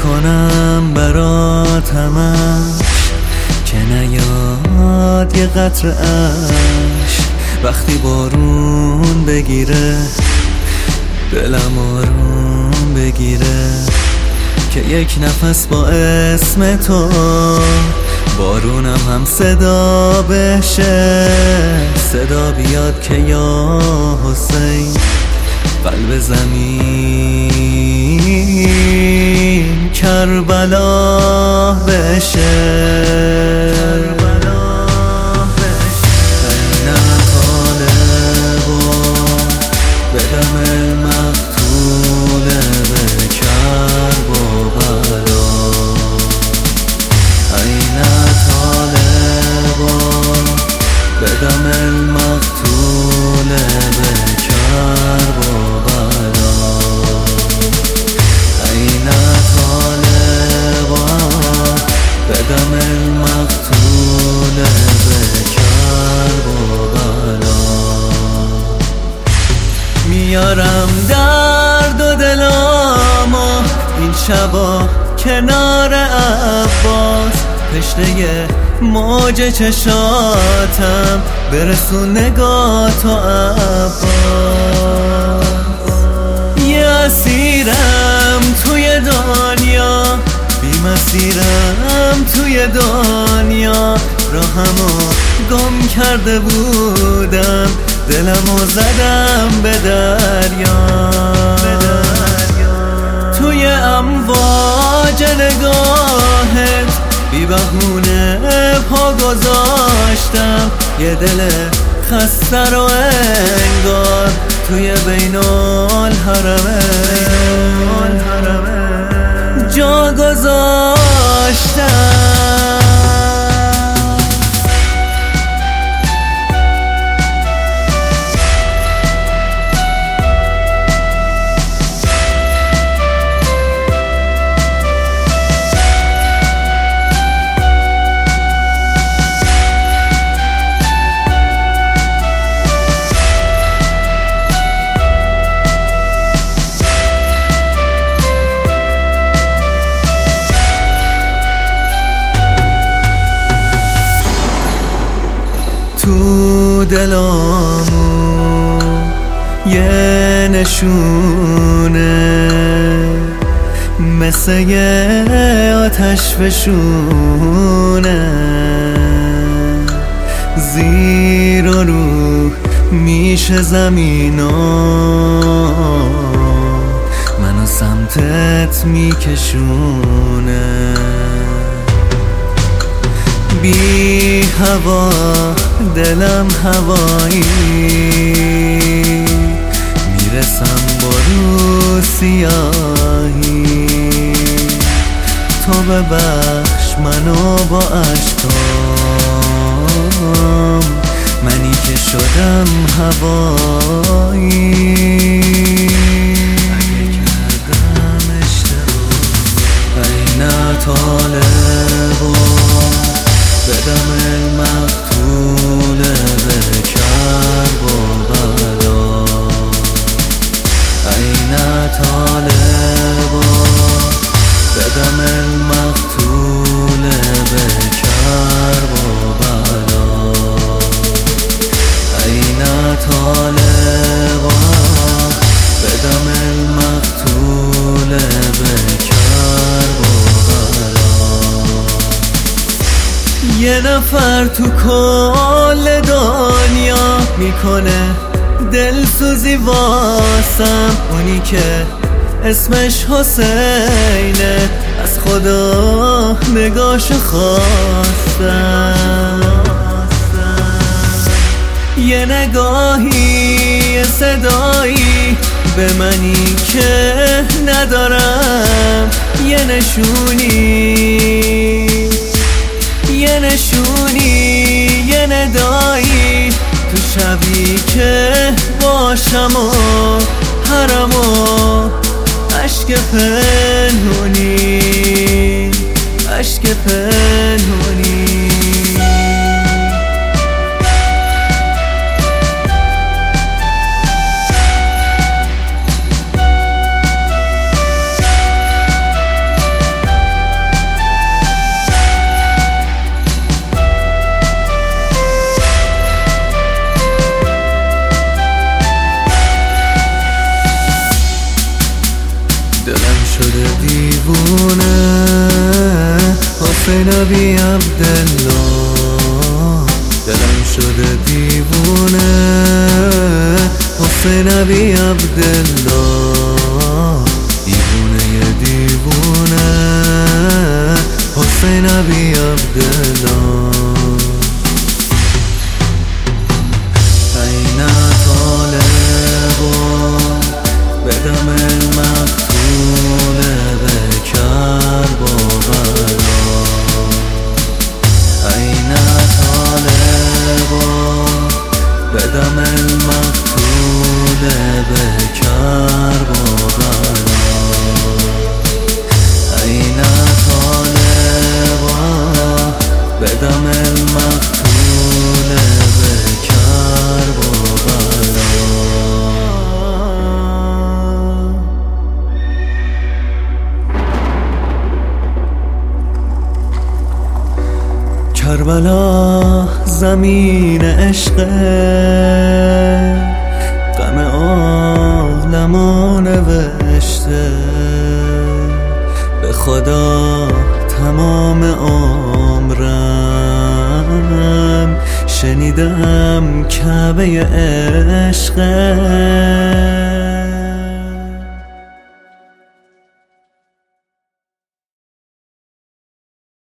میکنم برات همش که نیاد یه قطره عشق وقتی بارون بگیره دلم آروم بگیره که یک نفس با اسم تو بارونم هم صدا بشه صدا بیاد که یا حسین قلب زمین کربلا بشه اینم طالبا بدم المقتوله به کربلا اینم طالبا بدم المقتوله به کربلا اینم طالبا بدم المقتوله به کربلا میارم درد و دلامو این شبا کنار عباس تشنه موج چشاتم برسون نگاه تو عباس یه اسیرم توی دنیا بی مسیرم توی دنیا راهمو گم کرده بودم دلمو زدم به دریا توی امواج نگاهت بی بهونه پا گذاشتم یه دل خسته رو انگار توی بین الحرمه جا گذاشتم تو دلامو یه نشونه مثل یه آتش فشونه زیر و رو میشه زمینا منو سمتت میکشونه بی هوا دلم هوایی میرسم با رو سیاهی تو ببخش منو با عشقام منی که شدم هوایی اگه کردم اشتباه اینه طالبا بدم المقتوله به کربلا اینه طالبا بدم المقتوله به کربلا اینه طالبا بدم المقتوله به یه نفر تو کل دنیا میکنه دلسوزی واسم اونی که اسمش حسینه از خدا نگاشو خواستم یه نگاهی یه صدایی به منی که ندارم یه نشونی یه نشونی یه ندایی تو شبی که باشم و حرم و عشق پنهونی عشق پنهونی دیوونه حسین بی عبدالله دلم شده دیوونه حسین بی عبدالله دیوونه دیوونه حسین بی عبدالله این طالبان بدم المقتول به کربلا این طالبان بدم المقتول به کربلا این طالبان بدم المقتول به کربلا زمین عشق غم عالمو نوشته به خدا تمام عمرم شنیدم کعبه عشق